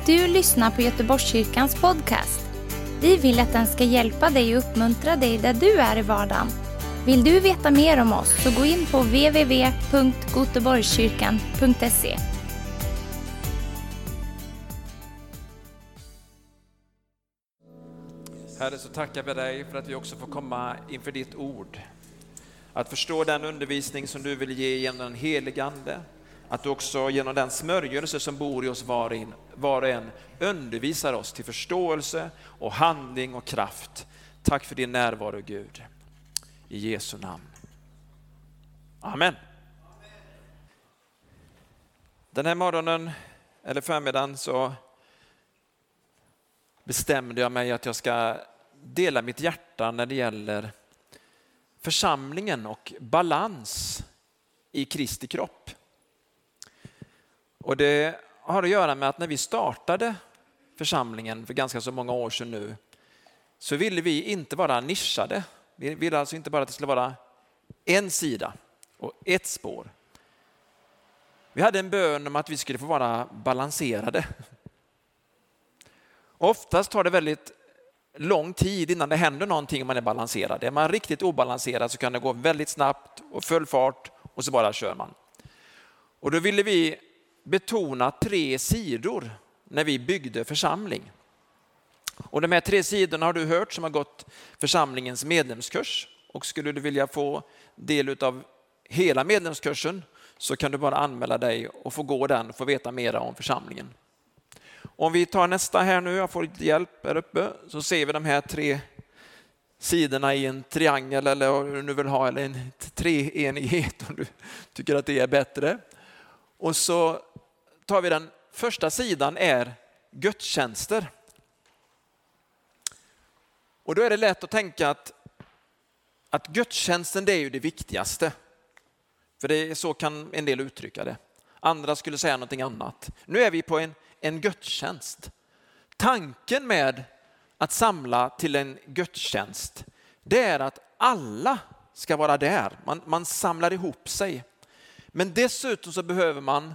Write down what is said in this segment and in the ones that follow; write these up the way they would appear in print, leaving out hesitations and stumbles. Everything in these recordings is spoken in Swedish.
du lyssnar på Göteborgskyrkans podcast. Vi vill att den ska hjälpa dig och uppmuntra dig där du är i vardagen. Vill du veta mer om oss så gå in på www.goteborgskyrkan.se. Herre, så tackar vi dig för att vi också får komma inför ditt ord. Att förstå den undervisning som du vill ge genom den helige Ande. Att du också genom den smörjelse som bor i oss var och en undervisar oss till förståelse och handling och kraft. Tack för din närvaro, Gud. I Jesu namn. Amen. Den här morgonen, eller förmiddagen, så bestämde jag mig att jag ska dela mitt hjärta när det gäller församlingen och balans i Kristi kropp. Och det har att göra med att när vi startade församlingen för ganska så många år sedan nu, så ville vi inte vara nischade. Vi ville alltså inte bara att det skulle vara en sida och ett spår. Vi hade en bön om att vi skulle få vara balanserade. Oftast tar det väldigt lång tid innan det händer någonting om man är balanserad. Är man riktigt obalanserad så kan det gå väldigt snabbt och full fart och så bara kör man. Och då ville vi betona 3 sidor när vi byggde församling. Och de här 3 sidorna har du hört som har gått församlingens medlemskurs. Och skulle du vilja få del av hela medlemskursen så kan du bara anmäla dig och få gå den och få veta mer om församlingen. Om vi tar nästa här nu, jag får lite hjälp här uppe, så ser vi de här 3 sidorna i en triangel eller vad du nu vill ha, eller en treenighet om du tycker att det är bättre. Och så tar vi den första sidan är gudstjänster. Och då är det lätt att tänka att gudstjänsten det är ju det viktigaste. För det är så kan en del uttrycka det. Andra skulle säga någonting annat. Nu är vi på en gudstjänst. Tanken med att samla till en gudstjänst, det är att alla ska vara där. Man samlar ihop sig. Men dessutom så behöver man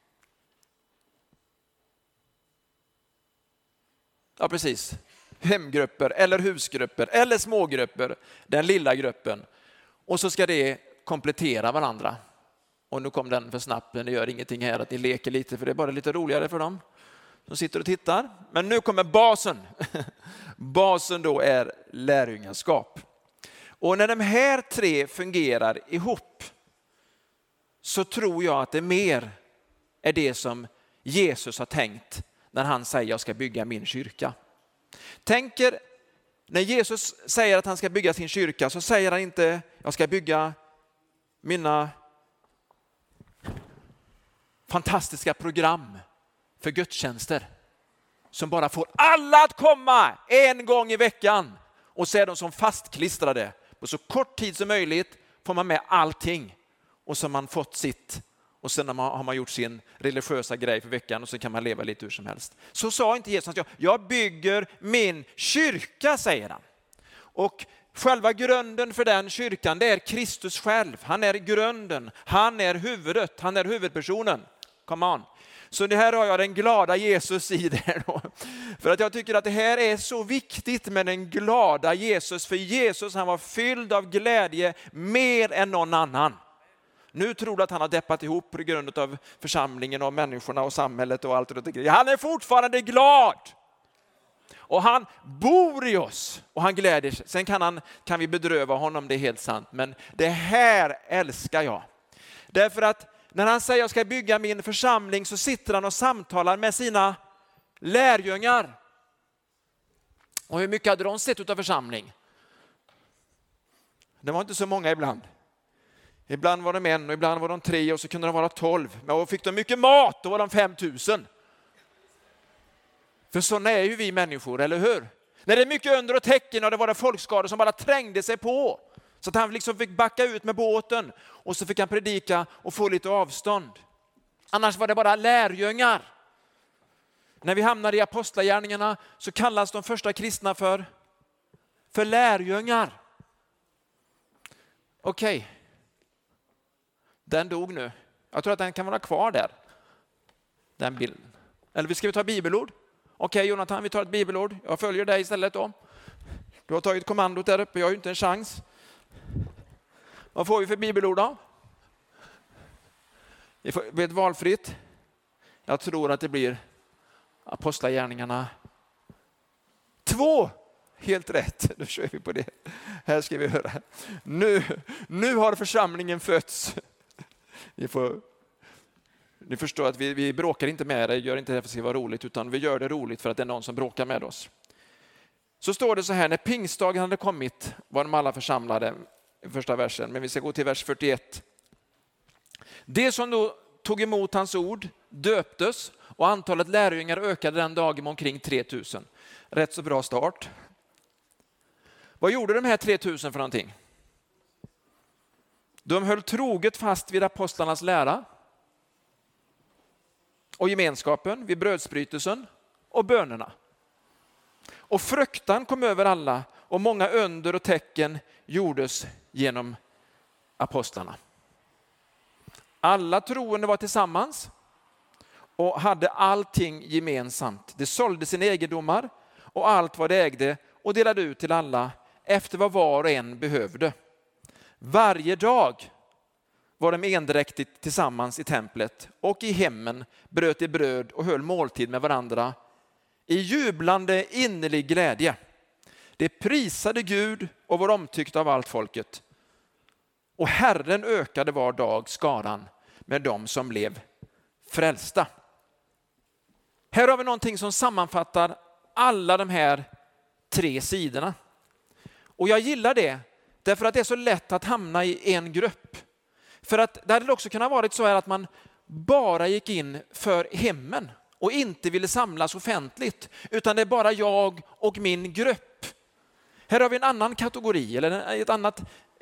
hemgrupper eller husgrupper eller smågrupper, den lilla gruppen. Och så ska det komplettera varandra. Och nu kom den för snabbt, men det gör ingenting här att ni leker lite, för det är bara lite roligare för dem som sitter och tittar. Men nu kommer basen. Basen då är lärjungaskap. Och när de här 3 fungerar ihop så tror jag att det mer är det som Jesus har tänkt när han säger jag ska bygga min kyrka. Tänker, när Jesus säger att han ska bygga sin kyrka så säger han inte jag ska bygga mina fantastiska program för gudstjänster som bara får alla att komma en gång i veckan och så är de som fastklistrade. På så kort tid som möjligt får man med allting och så har man fått sitt och sen har man gjort sin religiösa grej för veckan och så kan man leva lite hur som helst. Så sa inte Jesus att jag bygger min kyrka, säger han. Och själva grunden för den kyrkan, det är Kristus själv. Han är grunden, han är huvudet, han är huvudpersonen. Come on. Så det här har jag den glada Jesus i det då. För att jag tycker att det här är så viktigt med den glada Jesus. För Jesus, han var fylld av glädje mer än någon annan. Nu tror du att han har deppat ihop på grund av församlingen och människorna och samhället och allt det. Han är fortfarande glad. Och han bor i oss och han gläder sig. Sen kan vi bedröva honom, det är helt sant. Men det här älskar jag. Därför att när han säger jag ska bygga min församling så sitter han och samtalar med sina lärjungar. Och hur mycket hade de sett av församling? Det var inte så många ibland. Ibland var de 1 och ibland var de 3 och så kunde de vara 12. Men fick de mycket mat, då var de 5000. För sådana är ju vi människor, eller hur? När det är mycket under och tecken och det var folkskador som bara trängde sig på. Så att han liksom fick backa ut med båten och så fick han predika och få lite avstånd. Annars var det bara lärjungar. När vi hamnar i apostlagärningarna så kallas de första kristna för lärjungar. Okej. Den dog nu. Jag tror att den kan vara kvar där. Den bilden. Eller ska vi ta bibelord? Okej, Jonathan, vi tar ett bibelord. Jag följer dig istället då. Du har tagit kommandot där uppe, jag har ju inte en chans. Vad får vi för bibelord då? Vi får ett valfritt. Jag tror att det blir Apostlagärningarna 2. Helt rätt, då kör vi på det. Här ska vi höra. Nu har församlingen fötts. Ni förstår att vi bråkar inte med det, gör inte det för att det ska vara roligt, utan vi gör det roligt för att det är någon som bråkar med oss. Så står det så här, när pingstdagen hade kommit var de alla församlade, i första versen, men vi ska gå till vers 41. Det som då tog emot hans ord döptes och antalet lärjungar ökade den dagen med omkring 3000. Rätt så bra start. Vad gjorde de här 3000 för någonting? De höll troget fast vid apostlarnas lära och gemenskapen, vid brödsbrytelsen och bönerna. Och fruktan kom över alla och många under och tecken gjordes genom apostlarna. Alla troende var tillsammans och hade allting gemensamt. De sålde sina egendomar och allt vad de ägde och delade ut till alla efter vad var och en behövde. Varje dag var de endräktigt tillsammans i templet och i hemmen bröt de bröd och höll måltid med varandra i jublande innerlig glädje. De prisade Gud och var omtyckta av allt folket. Och Herren ökade var dag skaran med dem som blev frälsta. Här har vi någonting som sammanfattar alla de här 3 sidorna. Och jag gillar det därför att det är så lätt att hamna i en grupp. För att det hade också kunnat varit så här att man bara gick in för hemmen och inte ville samlas offentligt, utan det är bara jag och min grupp. Här har vi en annan kategori, eller ett annat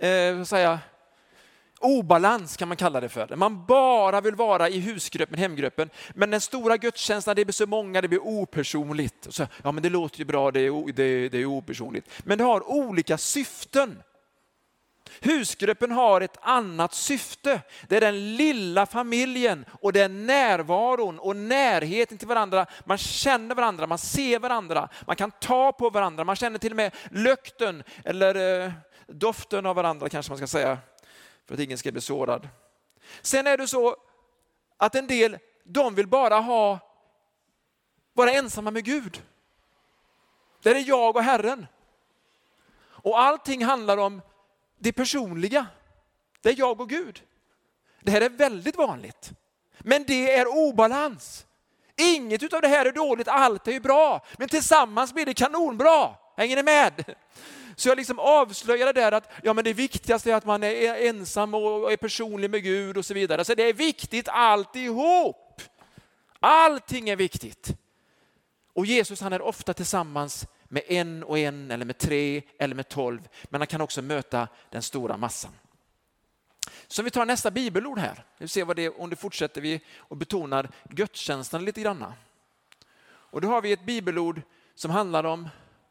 obalans kan man kalla det för. Man bara vill vara i husgruppen, hemgruppen, men den stora gudstjänsten, det blir så många, det blir opersonligt. Så, ja, men det låter ju bra, det är opersonligt. Men det har olika syften. Husgruppen har ett annat syfte. Det är den lilla familjen och det är närvaron och närheten till varandra. Man känner varandra, man ser varandra, man kan ta på varandra. Man känner till och med lukten eller doften av varandra kanske man ska säga. För att ingen ska bli sårad. Sen är det så att en del, de vill bara vara ensamma med Gud. Det är jag och Herren. Och allting handlar om det personliga. Det är jag och Gud. Det här är väldigt vanligt. Men det är obalans. Inget av det här är dåligt, allt är ju bra. Men tillsammans blir det kanonbra. Hänger ni med? Så jag liksom avslöjar det där att ja, men det viktigaste är att man är ensam och är personlig med Gud och så vidare. Så det är viktigt alltihop. Allting är viktigt. Och Jesus, han är ofta tillsammans med en och en eller med 3 eller med 12. Men han kan också möta den stora massan. Så vi tar nästa bibelord här. Vi ser vad det är, om det fortsätter vi och betonar gudstjänsten lite grann. Och då har vi ett bibelord som handlar om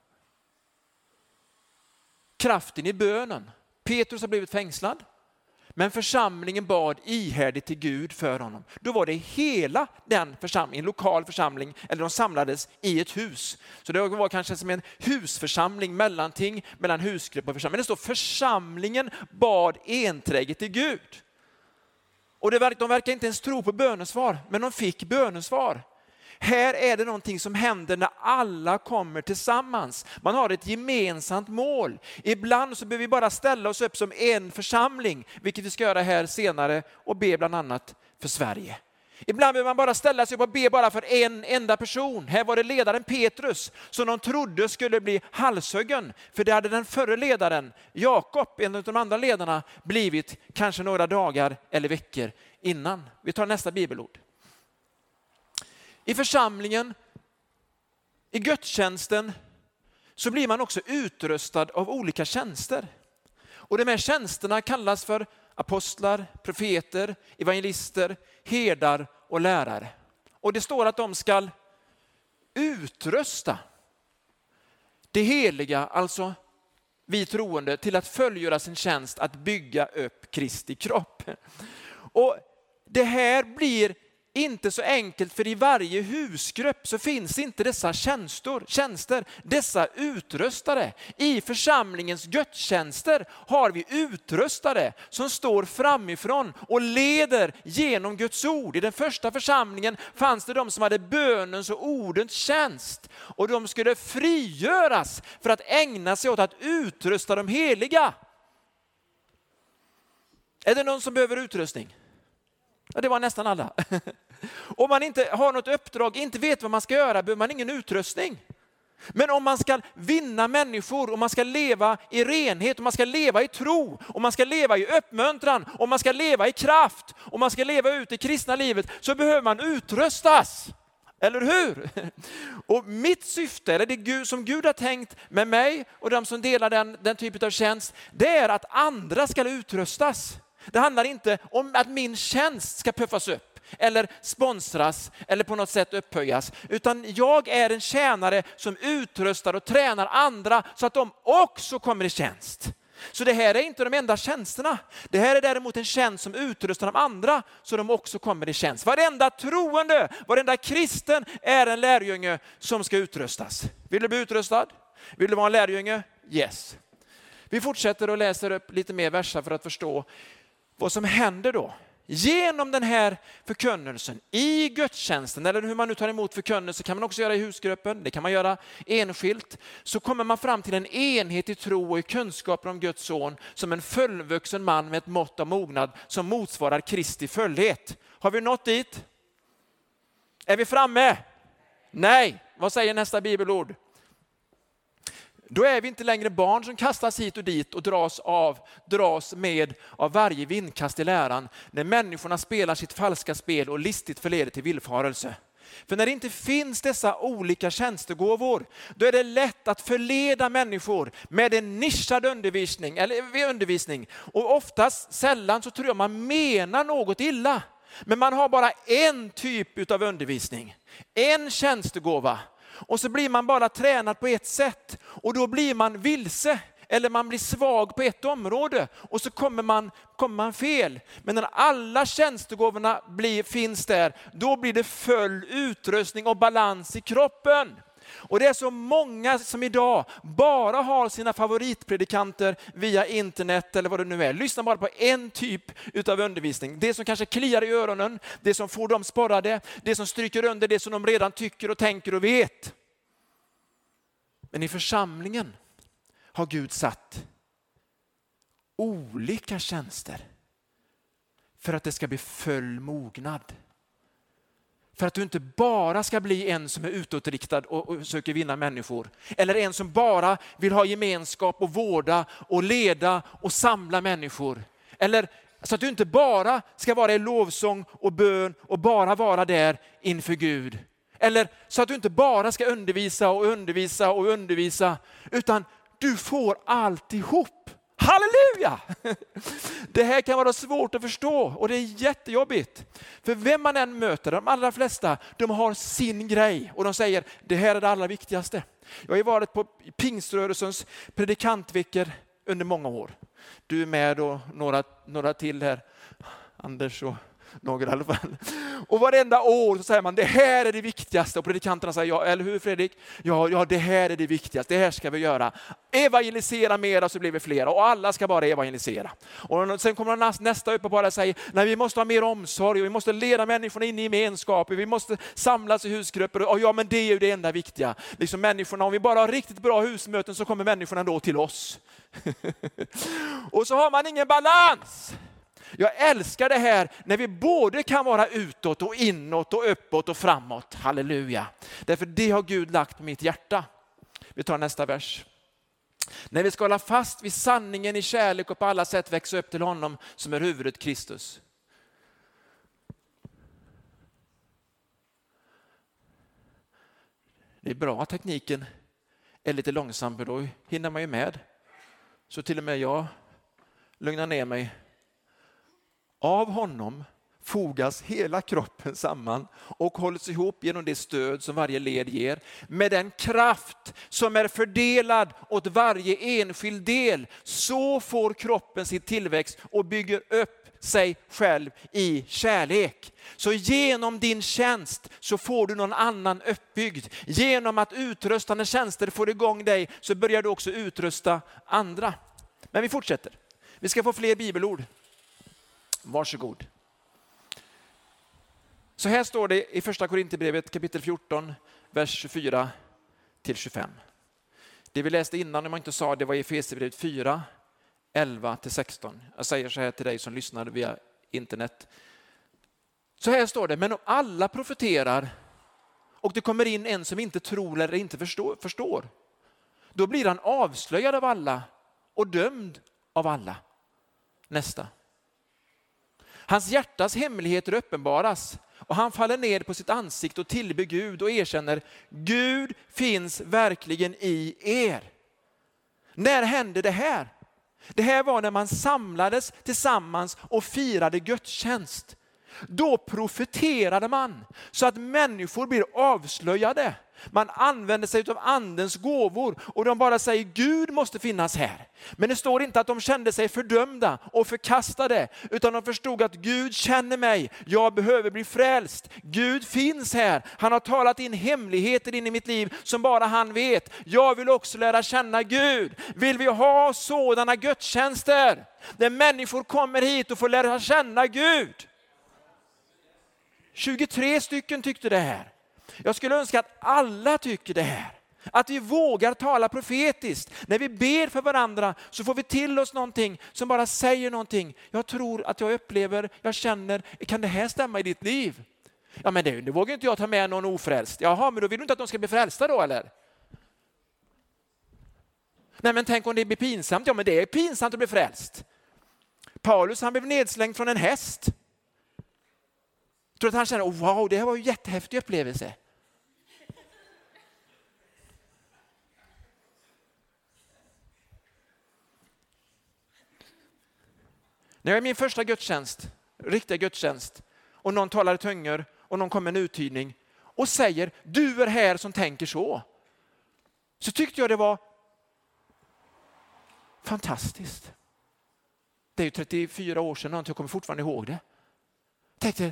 kraften i bönen. Petrus har blivit fängslad, men församlingen bad ihärdigt till Gud för honom. Då var det hela den församlingen, en lokal församling, eller de samlades i ett hus. Så det var kanske som en husförsamling, mellanting mellan husgrupp och församling. Men det står församlingen bad enträget till Gud. Och de verkar inte ens tro på bönesvar, men de fick bönesvar. Här är det någonting som händer när alla kommer tillsammans. Man har ett gemensamt mål. Ibland så behöver vi bara ställa oss upp som en församling, vilket vi ska göra här senare, och be bland annat för Sverige. Ibland behöver man bara ställa sig upp och be bara för en enda person. Här var det ledaren Petrus som de trodde skulle bli halshuggen. För det hade den förre ledaren Jakob, en av de andra ledarna, blivit kanske några dagar eller veckor innan. Vi tar nästa bibelord. I församlingen, i gudstjänsten, så blir man också utrustad av olika tjänster. Och de här tjänsterna kallas för apostlar, profeter, evangelister, herdar och lärare. Och det står att de ska utrusta det heliga, alltså vi troende, till att fullgöra sin tjänst att bygga upp Kristi kropp. Och det här blir inte så enkelt, för i varje husgrupp så finns inte dessa tjänster, dessa utrustare. I församlingens gudstjänster har vi utrustare som står framifrån och leder genom Guds ord. I den första församlingen fanns det de som hade bönens och ordens tjänst, och de skulle frigöras för att ägna sig åt att utrusta de heliga. Är det någon som behöver utrustning? Ja, det var nästan alla. Om man inte har något uppdrag, inte vet vad man ska göra, behöver man ingen utrustning. Men om man ska vinna människor, om man ska leva i renhet, om man ska leva i tro, om man ska leva i uppmuntran, om man ska leva i kraft, om man ska leva ut i kristna livet, så behöver man utrustas. Eller hur? Och mitt syfte, eller det som Gud har tänkt med mig och de som delar den typen av tjänst, det är att andra ska utrustas. Det handlar inte om att min tjänst ska puffas upp eller sponsras eller på något sätt upphöjas, utan jag är en tjänare som utrustar och tränar andra så att de också kommer i tjänst. Så det här är inte de enda tjänsterna. Det här är däremot en tjänst som utrustar de andra så de också kommer i tjänst. Varenda troende, varenda kristen är en lärjunge som ska utrustas. Vill du bli utrustad? Vill du vara en lärjunge? Yes. Vi fortsätter och läser upp lite mer verser för att förstå vad som händer då. Genom den här förkunnelsen i gudstjänsten, eller hur man nu tar emot förkunnelse, kan man också göra i husgruppen, det kan man göra enskilt, så kommer man fram till en enhet i tro och i kunskap om Guds son som en fullvuxen man med ett mått av mognad som motsvarar Kristi fullhet. Har vi nått dit? Är vi framme? Nej. Vad säger nästa bibelord? Då är vi inte längre barn som kastas hit och dit och dras med av varje vindkast i läran, när människorna spelar sitt falska spel och listigt förleder till villfarelse. För när det inte finns dessa olika tjänstegåvor, då är det lätt att förleda människor med en nischad undervisning. Och oftast, sällan, så tror jag man menar något illa. Men man har bara en typ av undervisning, en tjänstegåva. Och så blir man bara tränad på ett sätt, och då blir man vilse eller man blir svag på ett område, och så kommer man fel. Men när alla tjänstegåvorna finns där, då blir det full utrustning och balans i kroppen. Och det är så många som idag bara har sina favoritpredikanter via internet eller vad det nu är. Lyssna bara på en typ utav undervisning. Det som kanske kliar i öronen, det som får dem sporrade, det som stryker under det som de redan tycker och tänker och vet. Men i församlingen har Gud satt olika tjänster för att det ska bli full mognad. För att du inte bara ska bli en som är utåtriktad och söker vinna människor. Eller en som bara vill ha gemenskap och vårda och leda och samla människor. Eller så att du inte bara ska vara i lovsång och bön och bara vara där inför Gud. Eller så att du inte bara ska undervisa, utan du får alltihop. Halleluja! Det här kan vara svårt att förstå och det är jättejobbigt. För vem man än möter, de allra flesta, de har sin grej och de säger det här är det allra viktigaste. Jag har ju varit på pingströrelsens predikantveckor under många år. Du är med och några till här, Anders och några i alla fall. Och varenda år så säger man det här är det viktigaste, och predikanterna säger ja, eller hur Fredrik? Ja, det här är det viktigaste, det här ska vi göra. Evangelisera mera så blir vi flera, och alla ska bara evangelisera. Och sen kommer nästa upp och bara säger nej, vi måste ha mer omsorg och vi måste leda människorna in i gemenskap, vi måste samlas i husgrupper, och ja, men det är ju det enda viktiga. Liksom människorna, om vi bara har riktigt bra husmöten så kommer människorna då till oss. Och så har man ingen balans. Jag älskar det här när vi både kan vara utåt och inåt och uppåt och framåt. Halleluja. Därför det har Gud lagt på mitt hjärta. Vi tar nästa vers. När vi ska hålla fast vid sanningen i kärlek och på alla sätt växa upp till honom som är huvudet Kristus. Det är bra att tekniken är lite långsam, för då hinner man ju med. Så till och med jag lugnar ner mig. Av honom, fogas hela kroppen samman och hålls ihop genom det stöd som varje led ger. Med den kraft som är fördelad åt varje enskild del, så får kroppen sin tillväxt och bygger upp sig själv i kärlek. Så genom din tjänst så får du någon annan uppbyggd. Genom att utrustande tjänster får igång dig så börjar du också utrusta andra. Men vi fortsätter. Vi ska få fler bibelord. Varsågod. Så här står det i första Korinthierbrevet kapitel 14, vers 24 till 25. Det vi läste innan, om jag inte sa det, var i Efesierbrevet 4, 11 till 16. Jag säger så här till dig som lyssnar via internet. Så här står det: men om alla profeterar och det kommer in en som inte tror eller inte förstår, då blir han avslöjad av alla och dömd av alla. Nästa. Hans hjärtas hemligheter uppenbaras och han faller ner på sitt ansikte och tillber Gud och erkänner: Gud finns verkligen i er. När hände det här? Det här var när man samlades tillsammans och firade gudstjänst. Då profeterade man så att människor blir avslöjade. Man använder sig av andens gåvor och de bara säger: Gud måste finnas här. Men det står inte att de kände sig fördömda och förkastade, utan de förstod att Gud känner mig. Jag behöver bli frälst. Gud finns här. Han har talat in hemligheter in i mitt liv som bara han vet. Jag vill också lära känna Gud. Vill vi ha sådana gudstjänster där människor kommer hit och får lära känna Gud? 23 stycken tyckte det här. Jag skulle önska att alla tycker det här. Att vi vågar tala profetiskt. När vi ber för varandra så får vi till oss någonting som bara säger någonting. Jag tror att jag upplever, jag känner, kan det här stämma i ditt liv? Ja, men det vågar inte jag ta med någon ofrälst. Jaha, men då vill du inte att de ska bli frälsta då, eller? Nej, men tänk om det blir pinsamt. Ja, men det är pinsamt att bli frälst. Paulus, han blev nedslängd från en häst. Jag tror att han känner: wow, det här var ju en jättehäftig upplevelse. När jag är min första gudstjänst, riktiga gudstjänst, och någon talar i tungor och någon kommer med en uttydning och säger: du är här som tänker så. Så tyckte jag det var fantastiskt. Det är ju 34 år sedan och jag kommer fortfarande ihåg det. Jag tänkte: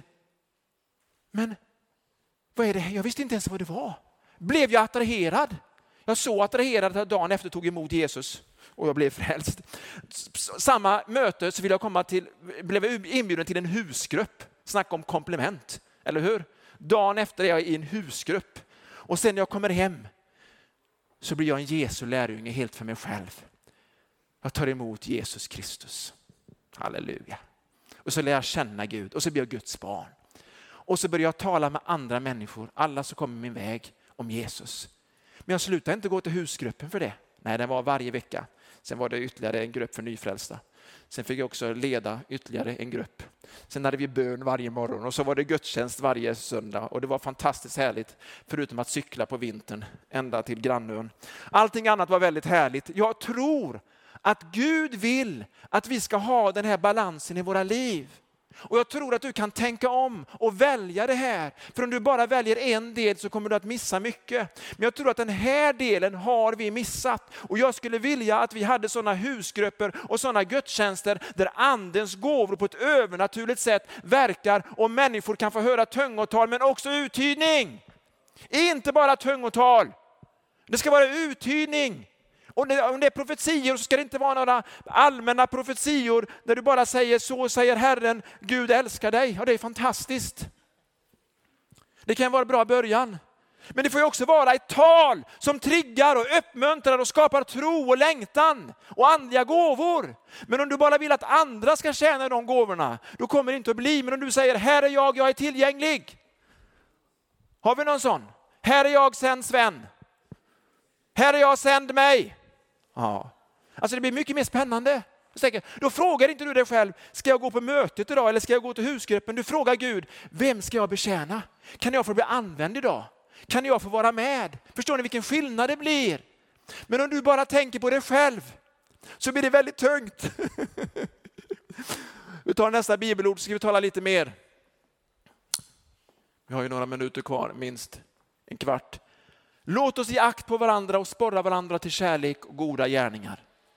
men vad är det här? Jag visste inte ens vad det var. Blev jag attraherad? Jag så attraherad att dagen efter tog emot Jesus och jag blev frälst. Samma möte så blev jag inbjuden till en husgrupp. Snacka om komplement, eller hur? Dagen efter är jag i en husgrupp. Och sen när jag kommer hem så blir jag en Jesu lärjunge helt för mig själv. Jag tar emot Jesus Kristus. Halleluja. Och så lär jag känna Gud och så blir jag Guds barn. Och så börjar jag tala med andra människor, alla som kommer min väg, om Jesus. Men jag slutade inte gå till husgruppen för det. Nej, den var varje vecka. Sen var det ytterligare en grupp för nyfrälsta. Sen fick jag också leda ytterligare en grupp. Sen hade vi bön varje morgon och så var det gudstjänst varje söndag. Och det var fantastiskt härligt, förutom att cykla på vintern ända till grannön. Allting annat var väldigt härligt. Jag tror att Gud vill att vi ska ha den här balansen i våra liv. Och jag tror att du kan tänka om och välja det här. För om du bara väljer en del så kommer du att missa mycket. Men jag tror att den här delen har vi missat. Och jag skulle vilja att vi hade sådana husgrupper och sådana gudstjänster där andens gåvor på ett övernaturligt sätt verkar och människor kan få höra tungotal men också uttydning. Inte bara tungotal. Det ska vara uttydning. Och om det är profetior så ska det inte vara några allmänna profetior där du bara säger: så säger Herren, Gud älskar dig. Och det är fantastiskt. Det kan vara en bra början. Men det får ju också vara ett tal som triggar och uppmuntrar och skapar tro och längtan och andliga gåvor. Men om du bara vill att andra ska tjäna de gåvorna, då kommer det inte att bli. Men om du säger: här är jag är tillgänglig. Har vi någon sån? Här är jag, sänd Sven. Här är jag, sänd mig. Ja. Alltså det blir mycket mer spännande. Då frågar inte du dig själv: ska jag gå på mötet idag eller ska jag gå till husgruppen? Du frågar Gud: vem ska jag betjäna? Kan jag få bli använd idag? Kan jag få vara med? Förstår ni vilken skillnad det blir? Men om du bara tänker på dig själv så blir det väldigt tungt. Vi tar nästa bibelord så ska vi tala lite mer Vi har ju några minuter kvar, minst en kvart. Låt oss ge akt på varandra och sporra varandra till kärlek och goda gärningar.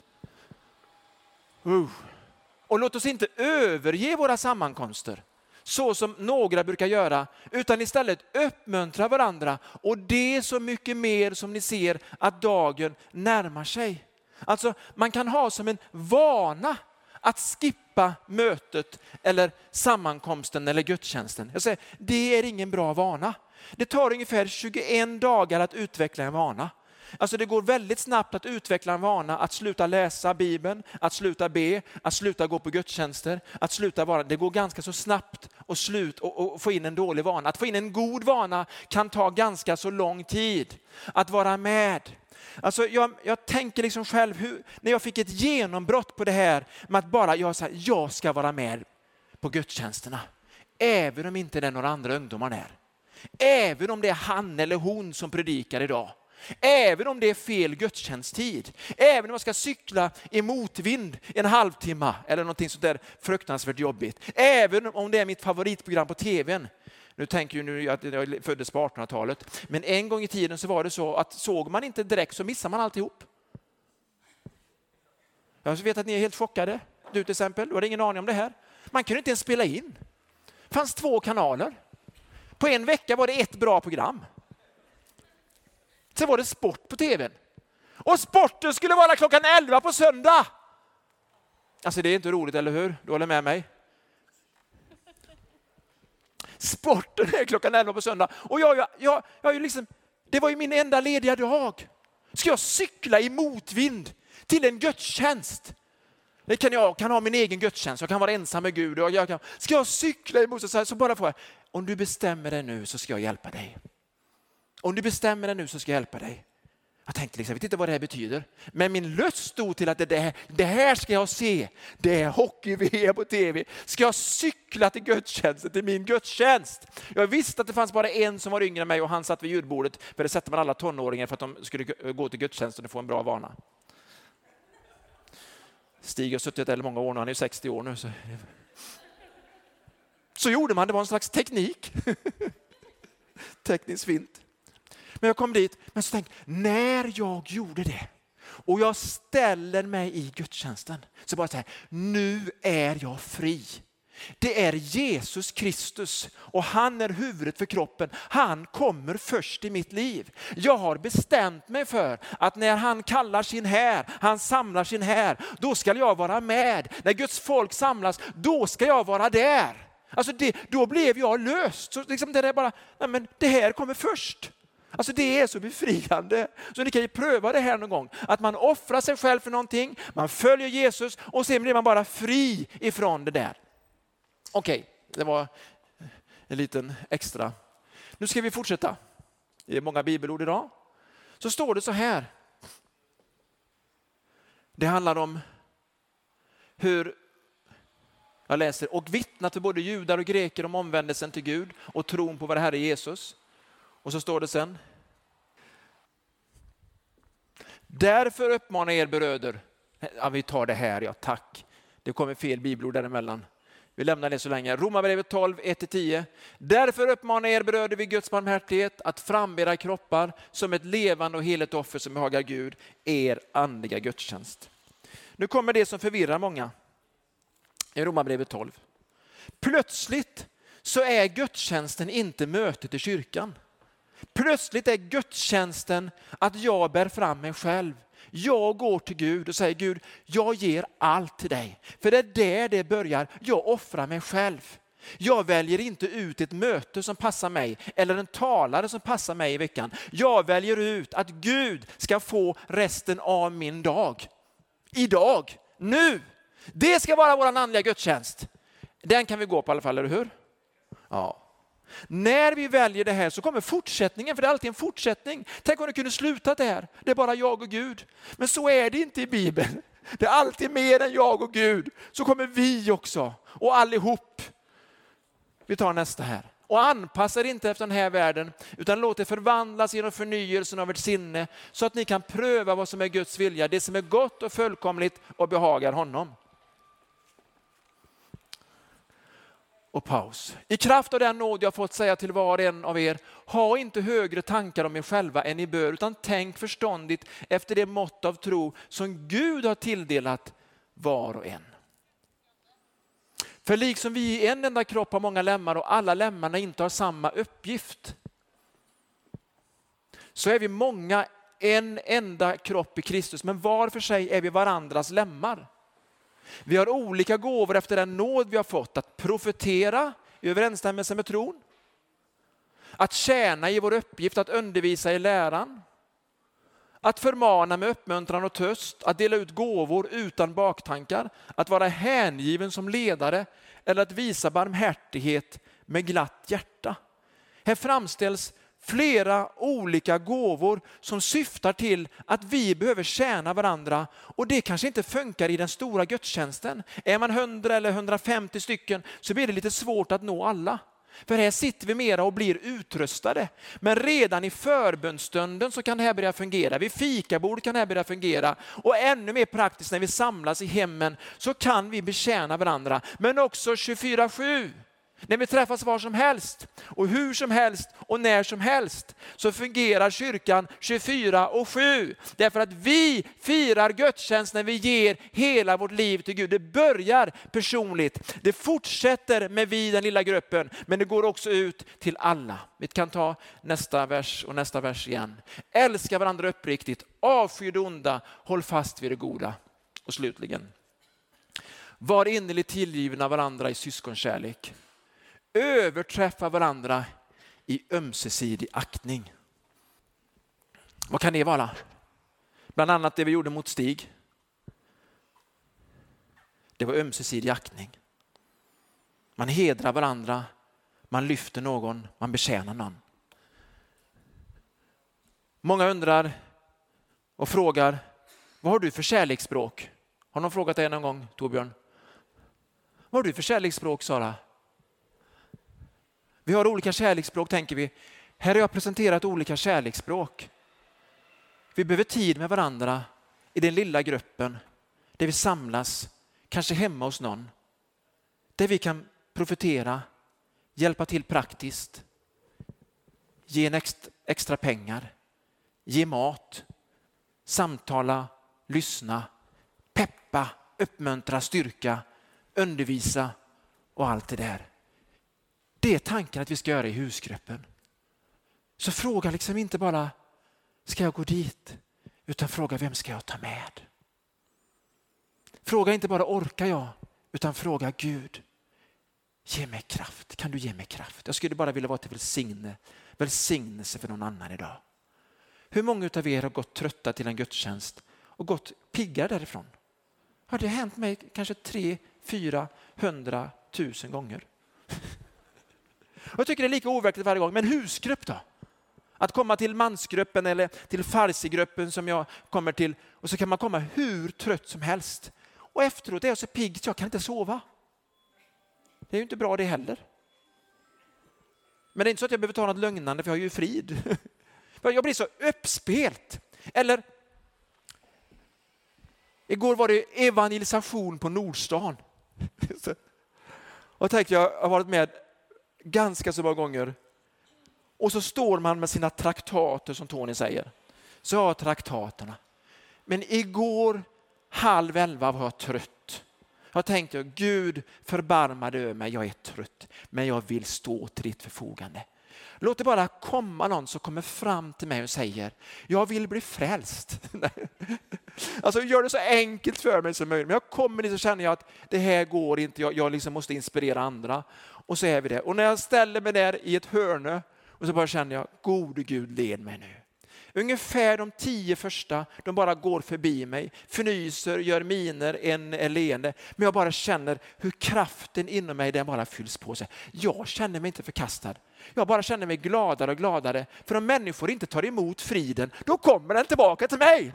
Och låt oss inte överge våra sammankomster så som några brukar göra, utan istället uppmuntra varandra, och det är så mycket mer som ni ser att dagen närmar sig. Alltså man kan ha som en vana att skippa mötet eller sammankomsten eller gudstjänsten. Jag säger, det är ingen bra vana. Det tar ungefär 21 dagar att utveckla en vana. Alltså det går väldigt snabbt att utveckla en vana, att sluta läsa Bibeln, att sluta be, att sluta gå på gudstjänster, att sluta vara. Det går ganska så snabbt och få in en dålig vana. Att få in en god vana kan ta ganska så lång tid. Att vara med. Alltså jag tänker liksom själv, när jag fick ett genombrott på det här med att bara jag ska vara med på gudstjänsterna. Även om inte det är några andra ungdomar där. Även om det är han eller hon som predikar idag. Även om det är fel gudstjänsttid. Även om jag ska cykla i motvind en halvtimme eller någonting sånt där fruktansvärt jobbigt. Även om det är mitt favoritprogram på tvn. Nu tänker ju att jag föddes på 1800-talet. Men en gång i tiden så var det så att såg man inte direkt så missar man alltihop. Jag vet att ni är helt chockade. Du till exempel, du har ingen aning om det här. Man kunde inte ens spela in. Det fanns 2 kanaler. På en vecka var det ett bra program. Sen var det sport på tvn. Och sporten skulle vara klockan 11 på söndag. Alltså det är inte roligt, eller hur? Du håller med mig? Sporten är klockan 11 på söndag. Och jag ju liksom, det var ju min enda lediga dag. Ska jag cykla i motvind till en gudstjänst? Jag kan ha min egen gudstjänst. Jag kan vara ensam med Gud. Ska jag cykla i motvind? Så bara får jag. Om du bestämmer dig nu så ska jag hjälpa dig. Om du bestämmer dig nu så ska jag hjälpa dig. Jag tänkte liksom, jag vet inte vad det här betyder. Men min lust stod till att det här ska jag se. Det är hockey-VM på tv. Ska jag cykla till gudstjänsten, till min gudstjänst? Jag visste att det fanns bara en som var yngre än mig och han satt vid ljudbordet. För det sätter man alla tonåringar för att de skulle gå till gudstjänsten och få en bra vana. Stig har suttit där många år nu, han är 60 år nu. Så gjorde man, det var en slags teknik. Tekniskt fint. Men jag kom dit, men så tänkte när jag gjorde det och jag ställer mig i gudstjänsten så bara så här, nu är jag fri. Det är Jesus Kristus och han är huvudet för kroppen. Han kommer först i mitt liv. Jag har bestämt mig för att när han kallar sin här, han samlar sin här, då ska jag vara med. När Guds folk samlas, då ska jag vara där. Alltså då blev jag löst. Så liksom det är bara, nej men det här kommer först. Alltså det är så befriande. Så ni kan ju pröva det här någon gång. Att man offrar sig själv för någonting. Man följer Jesus och sen blir man bara fri ifrån det där. Okej, det var en liten extra. Nu ska vi fortsätta. Det är många bibelord idag. Så står det så här. Det handlar om hur jag läser. Och vittna till både judar och greker om omvändelsen till Gud och tron på vår Herre Jesus. Och så står det sen. Därför uppmanar er bröder. Ja, vi tar det här, ja tack. Det kommer fel bibelord däremellan. Vi lämnar det så länge. Romarbrevet 12, 1-10. Därför uppmanar er bröder vid Guds barmhärtighet att frambära kroppar som ett levande och heligt offer som behagar Gud, er andliga gudstjänst. Nu kommer det som förvirrar många. I Romarbrevet 12. Plötsligt så är gudstjänsten inte mötet i kyrkan. Plötsligt är gudstjänsten att jag bär fram mig själv. Jag går till Gud och säger Gud, jag ger allt till dig. För det är där det börjar. Jag offrar mig själv. Jag väljer inte ut ett möte som passar mig eller en talare som passar mig i veckan. Jag väljer ut att Gud ska få resten av min dag. Idag, nu. Det ska vara vår andliga gudstjänst. Den kan vi gå på i alla fall, eller hur? Ja. När vi väljer det här så kommer fortsättningen, för det är alltid en fortsättning. Tänk om det kunde sluta där. Det är bara jag och Gud. Men så är det inte i Bibeln. Det är alltid mer än jag och Gud. Så kommer vi också. Och allihop. Vi tar nästa här. Och anpassa er inte efter den här världen, utan låt er förvandlas genom förnyelsen av ert sinne, så att ni kan pröva vad som är Guds vilja, det som är gott och fullkomligt och behagar honom. och paus. I kraft av den nåd jag fått säga till var och en av er, ha inte högre tankar om er själva än ni bör, utan tänk förståndigt efter det mått av tro som Gud har tilldelat var och en. För liksom vi i en enda kropp har många lemmar och alla lemmarna inte har samma uppgift, så är vi många en enda kropp i Kristus, men var för sig är vi varandras lemmar. Vi har olika gåvor efter den nåd vi har fått, att profetera i överensstämmelse med tron, att tjäna i vår uppgift, att undervisa i läran, att förmana med uppmuntran och tröst, att dela ut gåvor utan baktankar, att vara hängiven som ledare eller att visa barmhärtighet med glatt hjärta. Här framställs flera olika gåvor som syftar till att vi behöver tjäna varandra, och det kanske inte funkar i den stora gudstjänsten. Är man 100 eller 150 stycken så blir det lite svårt att nå alla. För här sitter vi mera och blir utrustade. Men redan i förbönstunden så kan det här börja fungera. Vid fikabord kan det här börja fungera. Och ännu mer praktiskt när vi samlas i hemmen så kan vi betjäna varandra. Men också 24/7. När vi träffas var som helst och hur som helst och när som helst så fungerar kyrkan 24/7. Därför att vi firar gudstjänst när vi ger hela vårt liv till Gud. Det börjar personligt. Det fortsätter med vi, den lilla gruppen, men det går också ut till alla. Vi kan ta nästa vers och nästa vers igen. Älska varandra uppriktigt, avsky det onda, håll fast vid det goda. Och slutligen, var innerligt tillgivna varandra i syskonkärlek. Överträffa varandra i ömsesidig aktning. Vad kan det vara? Bland annat det vi gjorde mot Stig. Det var ömsesidig aktning. Man hedrar varandra, man lyfter någon, man betjänar någon. Många undrar och frågar, vad har du för kärleksspråk? Har någon frågat dig någon gång, Torbjörn? Vad har du för kärleksspråk, Sara? Vi har olika kärleksspråk, tänker vi. Här har jag presenterat olika kärleksspråk. Vi behöver tid med varandra i den lilla gruppen där vi samlas, kanske hemma hos någon. Där vi kan profetera, hjälpa till praktiskt, ge en extra pengar, ge mat, samtala, lyssna, peppa, uppmuntra, styrka, undervisa och allt det där. Det är tanken att vi ska göra i husgruppen. Så fråga liksom inte bara, ska jag gå dit? Utan fråga, vem ska jag ta med? Fråga inte bara, orkar jag? Utan fråga, Gud, ge mig kraft. Kan du ge mig kraft? Jag skulle bara vilja vara till välsignelse för någon annan idag. Hur många av er har gått trötta till en gudstjänst och gått piggar därifrån? Har det hänt mig kanske 300-400 000 gånger? Jag tycker det är lika overkligt varje gång. Men husgrupp då? Att komma till mansgruppen eller till farsigruppen som jag kommer till, och så kan man komma hur trött som helst. Och efteråt är jag så pigg så jag kan inte sova. Det är ju inte bra det heller. Men det är inte så att jag behöver ta något lugnande, för jag har ju frid. Jag blir så uppspelt. Eller igår var det evangelisation på Nordstan. Och tänkte, jag har varit med ganska så många gånger. Och så står man med sina traktater, som Tony säger. Så har jag traktaterna. Men igår 10:30 var jag trött. Jag tänkte, Gud förbarma dig över mig, jag är trött. Men jag vill stå till ditt förfogande. Låt det bara komma någon som kommer fram till mig och säger, jag vill bli frälst. Alltså gör det så enkelt för mig som möjligt. Men jag kommer dit och känner jag att det här går inte. Jag liksom måste inspirera andra. Och så är vi det. Och när jag ställer mig där i ett hörne och så bara känner jag, gode Gud, led mig nu. Ungefär de 10 första, de bara går förbi mig, förnyser, gör miner, en är leende. Men jag bara känner hur kraften inom mig, den bara fylls på sig. Jag känner mig inte förkastad. Jag bara känner mig gladare och gladare. För om människor inte tar emot friden, då kommer den tillbaka till mig.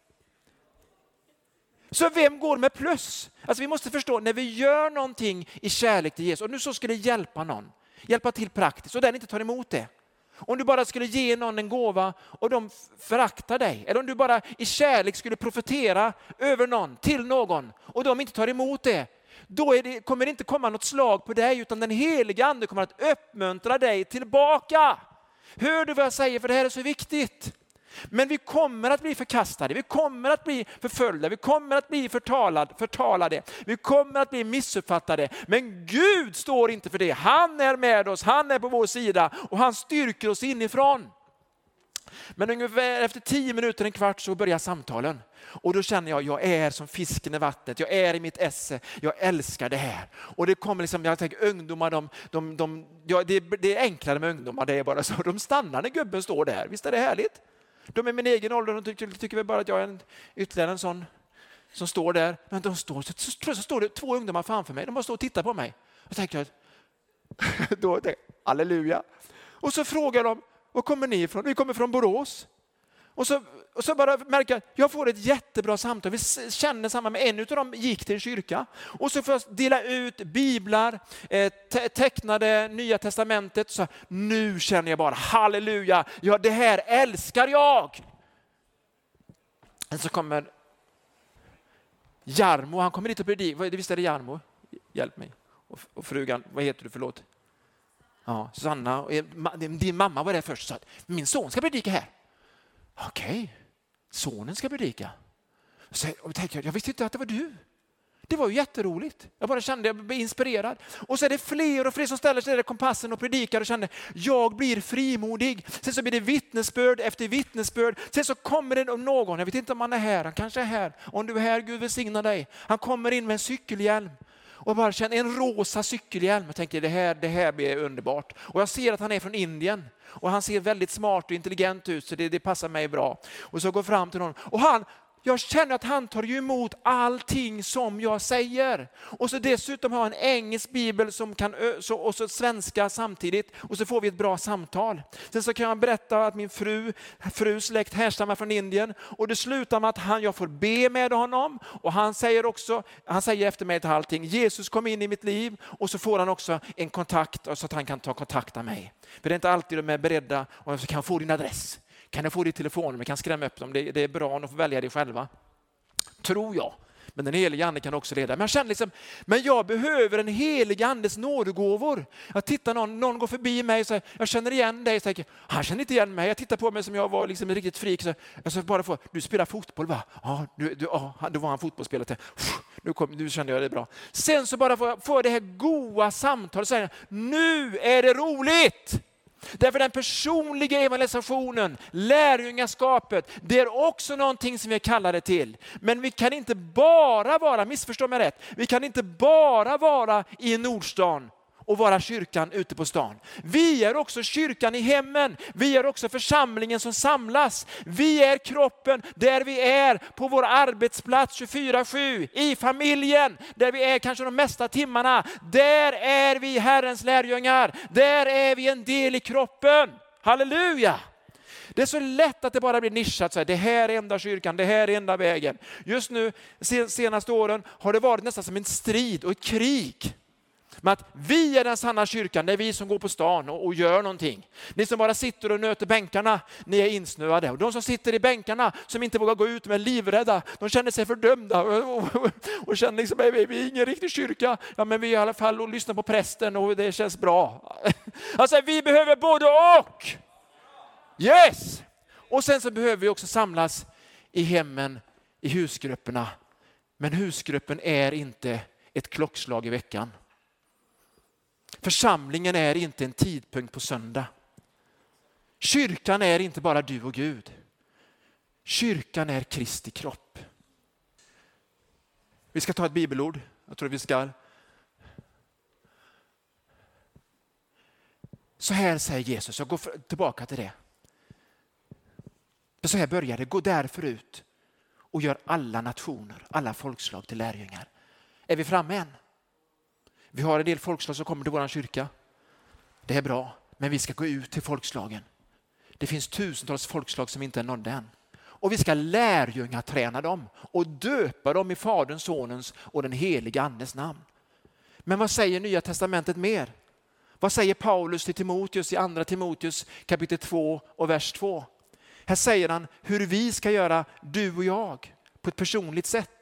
Så vem går med plus? Alltså vi måste förstå, när vi gör någonting i kärlek till Jesus, och nu så skulle hjälpa någon, hjälpa till praktiskt, och den inte tar emot det. Om du bara skulle ge någon en gåva och de föraktar dig, eller om du bara i kärlek skulle profetera över någon, till någon, och de inte tar emot det, då kommer det inte komma något slag på dig, utan den heliga ande kommer att uppmuntra dig tillbaka. Hör du vad jag säger? För det här är så viktigt. Men vi kommer att bli förkastade, vi kommer att bli förföljda, vi kommer att bli förtalade, vi kommer att bli missuppfattade. Men Gud står inte för det. Han är med oss, han är på vår sida och han styrker oss inifrån. Men ungefär efter 10 minuter, en kvart så börjar samtalen. Och då känner jag är som fisken i vattnet, jag är i mitt esse, jag älskar det här. Och det kommer liksom, jag tänker ungdomar, det är enklare med ungdomar, det är bara så. De stannar när gubben står där, visst är det härligt? De är min egen ålder och tycker väl bara att jag är ytterligare en sån som står där. Men så står det 2 ungdomar framför mig, de bara står och tittar på mig. Och tänker jag, halleluja. Och så frågar de, var kommer ni ifrån? Vi kommer från Borås. Och så bara märker jag att jag får ett jättebra samtal. Vi känner samma med en av dem gick till en kyrka. Och så får jag dela ut biblar, tecknade Nya testamentet. Så nu känner jag bara, halleluja, ja det här älskar jag. Och så kommer Jarmo, han kommer dit och predikar. Visst är det Jarmo? Hjälp mig. Och frugan, vad heter du, förlåt? Ja, Susanna, din mamma var där först och sa att min son ska predika här. Okej, sonen ska predika. Och tänkte jag visste inte att det var du. Det var ju jätteroligt. Jag bara kände, jag blev inspirerad. Och så är det fler och fler som ställer sig där i kompassen och predikar och kände, jag blir frimodig. Sen så blir det vittnesbörd efter vittnesbörd. Sen så kommer det någon, jag vet inte om han är här, han kanske är här. Om du är här, Gud välsigna dig. Han kommer in med en cykelhjälm. Och bara känner en rosa cykelhjälm och tänker det här blir underbart. Och jag ser att han är från Indien. Och han ser väldigt smart och intelligent ut så det passar mig bra. Och så går fram till honom. Och jag känner att han tar ju emot allting som jag säger. Och så dessutom har han en engelsk bibel som kan, och så svenska samtidigt. Och så får vi ett bra samtal. Sen så kan jag berätta att min frus släkt härstammar från Indien. Och det slutar med att jag får be med honom. Och han säger efter mig till allting, Jesus kom in i mitt liv. Och så får han också en kontakt så att han kan ta kontakt med mig. För det är inte alltid de är beredda och så kan jag få din adress. Kan jag få ditt telefon? Vi kan skrämma upp dem. Det är bra att få välja det själva. Tror jag. Men den heliga ande kan också leda. Men jag känner liksom, men jag behöver en helig andes nådegåvor. Jag tittar någon går förbi mig och säger, jag känner igen dig. Så han känner inte igen mig. Jag tittar på mig som jag var liksom en riktigt frik. Så jag ska bara få, du spelar fotboll va? Ja, då var han fotbollsspelare. Nu kände jag det bra. Sen så bara får jag det här goda samtalet och säger, nu är det roligt. Därför den personliga evangelisationen, lärjungaskapet, det är också någonting som vi kallar det till. Men vi kan inte bara vara, missförstå mig rätt, vi kan inte bara vara i Nordstan och vara kyrkan ute på stan. Vi är också kyrkan i hemmen. Vi är också församlingen som samlas. Vi är kroppen där vi är på vår arbetsplats 24/7. I familjen där vi är kanske de mesta timmarna. Där är vi Herrens lärjungar. Där är vi en del i kroppen. Halleluja! Det är så lätt att det bara blir nischat. Så här, det här är enda kyrkan, det här är enda vägen. Just nu, senaste åren, har det varit nästan som en strid och ett krig. Men att vi är den sanna kyrkan, det är vi som går på stan och gör någonting. Ni som bara sitter och nöter bänkarna, ni är insnöade. Och de som sitter i bänkarna, som inte vågar gå ut med livrädda, de känner sig fördömda och känner liksom, vi är ingen riktig kyrka. Ja, men vi är i alla fall och lyssnar på prästen och det känns bra. Alltså vi behöver både och. Yes! Och sen så behöver vi också samlas i hemmen, i husgrupperna. Men husgruppen är inte ett klockslag i veckan. Församlingen är inte en tidpunkt på söndag. Kyrkan är inte bara du och Gud. Kyrkan är Kristi kropp. Vi ska ta ett bibelord. Jag tror vi ska. Så här säger Jesus. Jag går tillbaka till det. För så här börjar det. Gå därför ut och gör alla nationer, alla folkslag till lärjungar. Är vi framme än? Vi har en del folkslag som kommer till vår kyrka. Det är bra, men vi ska gå ut till folkslagen. Det finns tusentals folkslag som inte är nådda än. Och vi ska lärjungaträna dem och döpa dem i Faderns, Sonens och den heliga Andes namn. Men vad säger Nya testamentet mer? Vad säger Paulus till Timoteus i andra Timoteus kapitel 2 och vers 2? Här säger han hur vi ska göra, du och jag, på ett personligt sätt.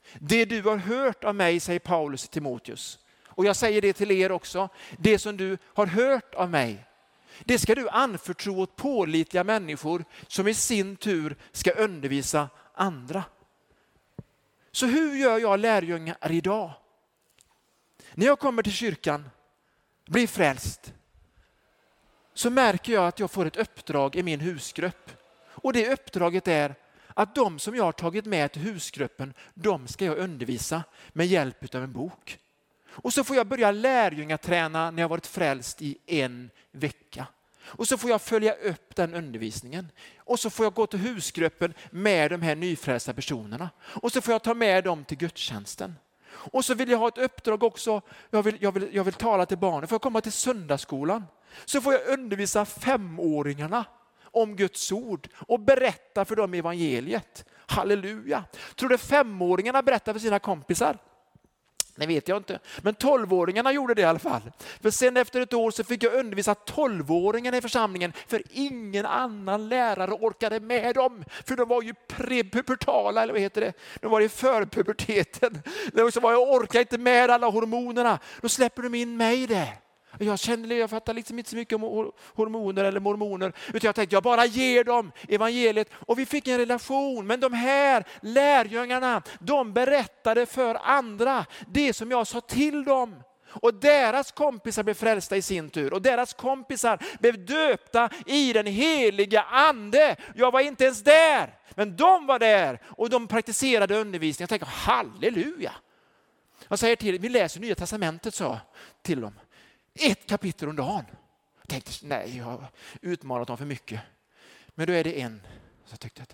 Det du har hört av mig, säger Paulus till Timoteus. Och jag säger det till er också. Det som du har hört av mig, det ska du anförtro åt pålitliga människor som i sin tur ska undervisa andra. Så hur gör jag lärjungar idag? När jag kommer till kyrkan, blir frälst, så märker jag att jag får ett uppdrag i min husgrupp. Och det uppdraget är att de som jag har tagit med till husgruppen, de ska jag undervisa med hjälp av en bok. Och så får jag börja lärjungaträna när jag varit frälst i 1 vecka. Och så får jag följa upp den undervisningen. Och så får jag gå till husgruppen med de här nyfrälsta personerna. Och så får jag ta med dem till gudstjänsten. Och så vill jag ha ett uppdrag också. Jag vill tala till barnen. Får jag komma till söndagsskolan, så får jag undervisa 5-åringarna om Guds ord och berätta för dem evangeliet. Halleluja. Tror du 5-åringarna berättar för sina kompisar? Det vet jag inte. Men 12-åringarna gjorde det i alla fall. För sen efter ett år så fick jag undervisa 12-åringarna i församlingen. För ingen annan lärare orkade med dem. För de var ju prepubertala, eller vad heter det? De var i förpuberteten. Jag orkar inte med alla hormonerna. Då släpper de in mig där. Jag fattar liksom inte så mycket om hormoner eller mormoner. Utan jag tänkte, jag bara ger dem evangeliet. Och vi fick en relation. Men de här lärjungarna, de berättade för andra det som jag sa till dem. Och deras kompisar blev frälsta i sin tur. Och deras kompisar blev döpta i den heliga ande. Jag var inte ens där. Men de var där. Och de praktiserade undervisning. Jag tänkte, halleluja. Jag säger till dem, vi läser Nya testamentet, sa till dem. 1 kapitel om dagen. Jag tänkte, nej, jag har utmanat dem för mycket. Men då är det en. Så jag tyckte att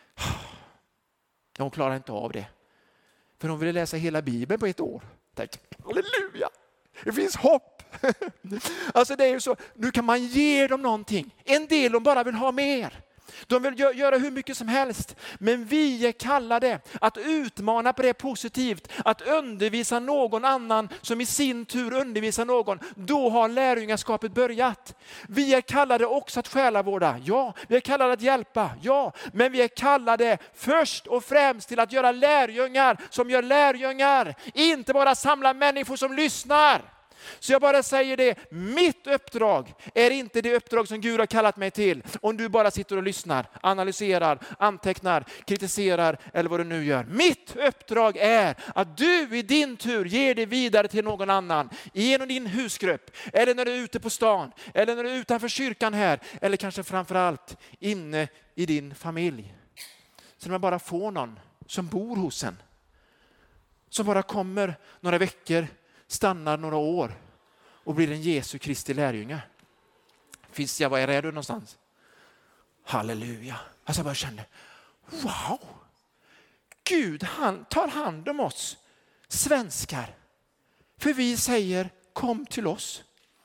de klarar inte av det. För de ville läsa hela Bibeln på 1 år. Jag tänkte, halleluja, det finns hopp. Alltså det är ju så, nu kan man ge dem någonting. En del de bara vill ha mer. De vill göra hur mycket som helst. Men vi är kallade att utmana på det positivt. Att undervisa någon annan som i sin tur undervisar någon. Då har lärjungaskapet börjat. Vi är kallade också att själavårda. Ja, vi är kallade att hjälpa. Ja, men vi är kallade först och främst till att göra lärjungar som gör lärjungar. Inte bara samla människor som lyssnar. Så jag bara säger det, mitt uppdrag är inte det uppdrag som Gud har kallat mig till. Om du bara sitter och lyssnar, analyserar, antecknar, kritiserar eller vad du nu gör. Mitt uppdrag är att du i din tur ger det vidare till någon annan. Genom din husgrupp, eller när du är ute på stan, eller när du är utanför kyrkan här. Eller kanske framförallt inne i din familj. Så när man bara får någon som bor hos en. Som bara kommer några veckor, stannar några år och blir en Jesu Kristi lärjunge. Finns jag, var är du någonstans? Halleluja. Alltså jag bara kände, wow. Gud, han tar hand om oss svenskar. För vi säger, kom till oss.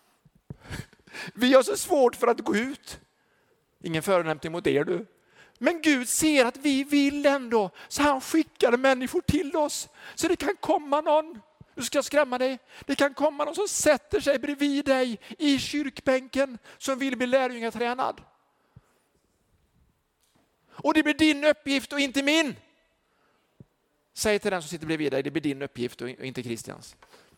Vi har så svårt för att gå ut. Ingen förolämpning mot er du. Men Gud ser att vi vill ändå. Så han skickar människor till oss. Så det kan komma någon. Du ska skrämma dig. Det kan komma någon som sätter sig bredvid dig i kyrkbänken som vill bli lärjungatränad. Och det blir din uppgift och inte min. Säg till den som sitter bredvid dig, det blir din uppgift och inte Christians.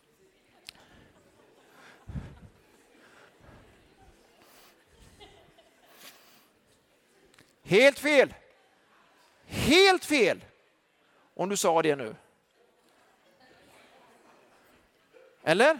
Helt fel. Helt fel. Om du sa det nu. Eller?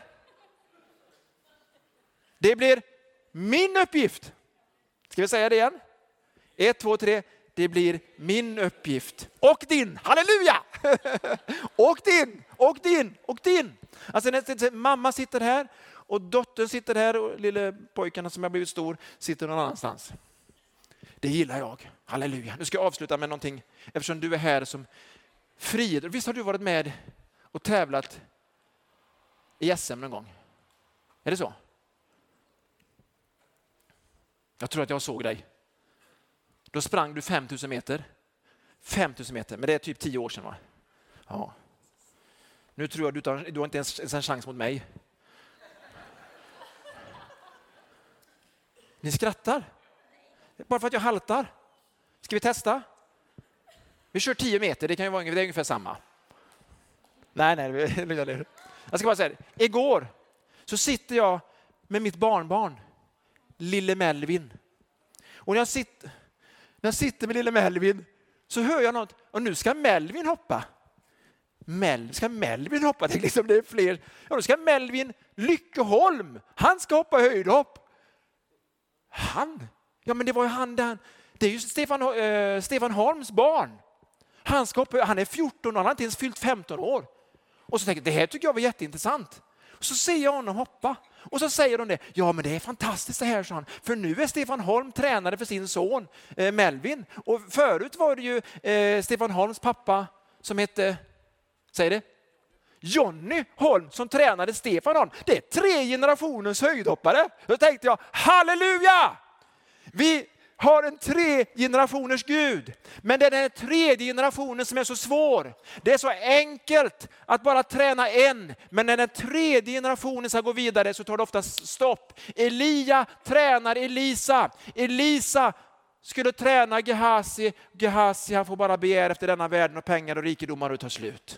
Det blir min uppgift. Ska vi säga det igen? 1, 2, 3. Det blir min uppgift. Och din. Halleluja! Och din. Och din. Och din. Alltså när mamma sitter här. Och dottern sitter här. Och lille pojkarna som har blivit stor sitter någon annanstans. Det gillar jag. Halleluja. Nu ska jag avsluta med någonting. Eftersom du är här som friidrott. Visst har du varit med och tävlat i SM någon gång? Är det så? Jag tror att jag såg dig. Då sprang du 5000 meter. 5000 meter, men det är typ 10 år sedan va? Ja. Nu tror jag du har inte ens en chans mot mig. Ni skrattar. Bara för att jag haltar. Ska vi testa? Vi kör 10 meter, det kan ju vara ungefär samma. Nej. Jag ska bara säga det. Igår så sitter jag med mitt barnbarn, lille Melvin. Och när jag sitter med lille Melvin så hör jag något. Och nu ska Melvin hoppa. Ska Melvin hoppa? Det är fler. Ja, då ska Melvin Lyckeholm. Han ska hoppa höjdhopp. Ja, men det var ju han där. Det är ju Stefan Holms barn. Han ska hoppa. Han är 14 år. Han har inte ens fyllt 15 år. Och så tänker jag, det här tycker jag var jätteintressant. Så ser jag honom hoppa. Och så säger de det. Ja, men det är fantastiskt det här, sa han. För nu är Stefan Holm tränare för sin son Melvin. Och förut var det ju Stefan Holms pappa som hette, säg det, Johnny Holm som tränade Stefan Holm. Det är 3 generationens höjdhoppare. Då tänkte jag, halleluja! Vi har en 3 generationers Gud. Men det är den 3:e generationen som är så svår. Det är så enkelt att bara träna en. Men när den 3:e generationen ska gå vidare så tar det ofta stopp. Elia tränar Elisa. Elisa skulle träna Gehazi. Gehazi, han får bara begär efter denna världen och pengar och rikedomar och tar slut.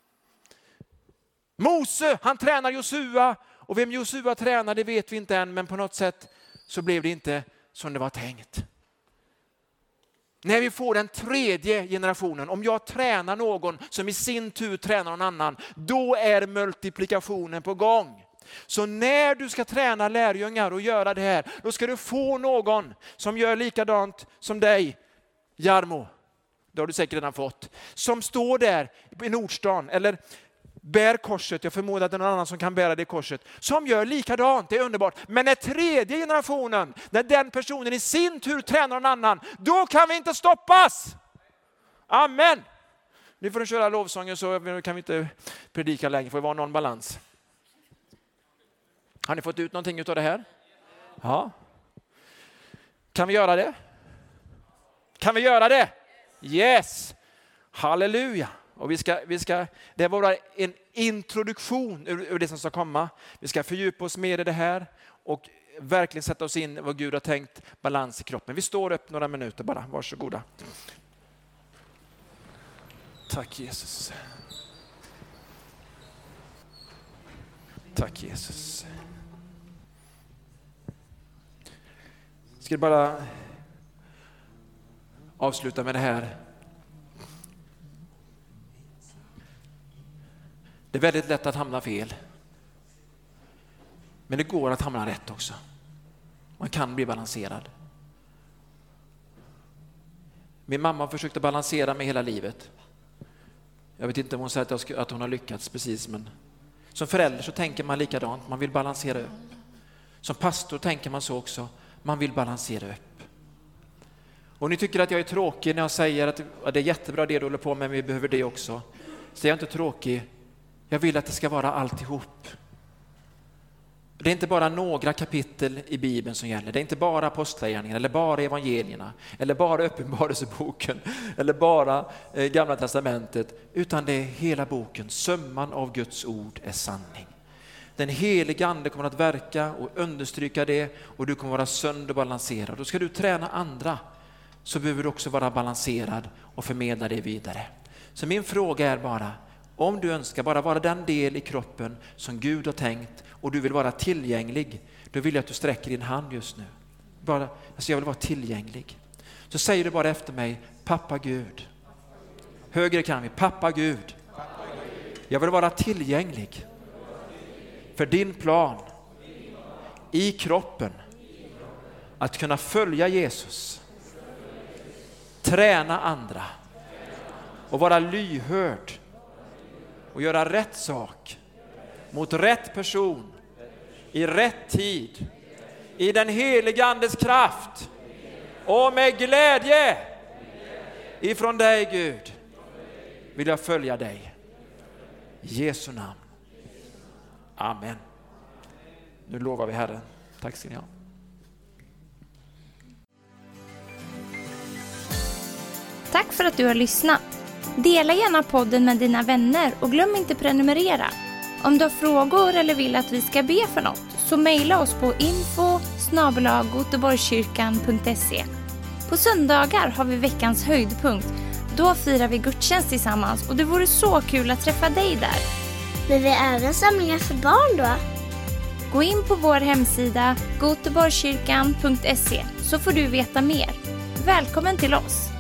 Mose, han tränar Josua. Och vem Josua tränar, det vet vi inte än. Men på något sätt så blev det inte som det var tänkt. När vi får den 3:e generationen, om jag tränar någon som i sin tur tränar någon annan, då är multiplikationen på gång. Så när du ska träna lärjungar och göra det här, då ska du få någon som gör likadant som dig, Jarmo. Det har du säkert redan fått. Som står där i Nordstan eller bär korset. Jag förmodar att det är någon annan som kan bära det korset. Som gör likadant, det är underbart. Men när 3:e generationen, när den personen i sin tur tränar någon annan, då kan vi inte stoppas. Amen. Nu får du köra lovsången så kan vi inte predika längre. Får det vara någon balans. Har ni fått ut någonting av det här? Ja. Kan vi göra det? Kan vi göra det? Yes. Halleluja. Och vi ska, det var bara en introduktion ur det som ska komma. Vi ska fördjupa oss mer i det här och verkligen sätta oss in vad Gud har tänkt, balans i kroppen. Vi står upp några minuter bara, varsågoda. Tack Jesus. Tack Jesus. Ska bara avsluta med det här. Det är väldigt lätt att hamna fel. Men det går att hamna rätt också. Man kan bli balanserad. Min mamma försökte balansera mig hela livet. Jag vet inte om hon säger att hon har lyckats precis, men som förälder så tänker man likadant. Man vill balansera upp. Som pastor tänker man så också. Man vill balansera upp. Och ni tycker att jag är tråkig när jag säger att det är jättebra det du håller på med, men vi behöver det också. Så jag är inte tråkig. Jag vill att det ska vara alltihop. Det är inte bara några kapitel i Bibeln som gäller. Det är inte bara apostlagärningarna eller bara evangelierna eller bara uppenbarelseboken eller bara Gamla testamentet, utan det är hela boken. Summan av Guds ord är sanning. Den heliga ande kommer att verka och understryka det, och du kommer vara sund och balanserad. Då ska du träna andra, så behöver du också vara balanserad och förmedla det vidare. Så min fråga är bara, om du önskar bara vara den del i kroppen som Gud har tänkt och du vill vara tillgänglig, då vill jag att du sträcker din hand just nu. Jag vill vara tillgänglig. Så säger du bara efter mig, pappa Gud. Högre kan vi, pappa Gud. Jag vill vara tillgänglig för din plan i kroppen. Att kunna följa Jesus. Träna andra. Och vara lyhörd. Och göra rätt sak mot rätt person i rätt tid, i den heliga andes kraft och med glädje ifrån dig Gud vill jag följa dig. I Jesu namn. Amen. Nu lovar vi Herren. Tack ska ni ha. Tack för att du har lyssnat. Dela gärna podden med dina vänner och glöm inte prenumerera. Om du har frågor eller vill att vi ska be för något, så mejla oss på info@goteborgskyrkan.se. På söndagar har vi veckans höjdpunkt. Då firar vi gudstjänst tillsammans och det vore så kul att träffa dig där. Men vi har även samlingar för barn då? Gå in på vår hemsida goteborgskyrkan.se så får du veta mer. Välkommen till oss!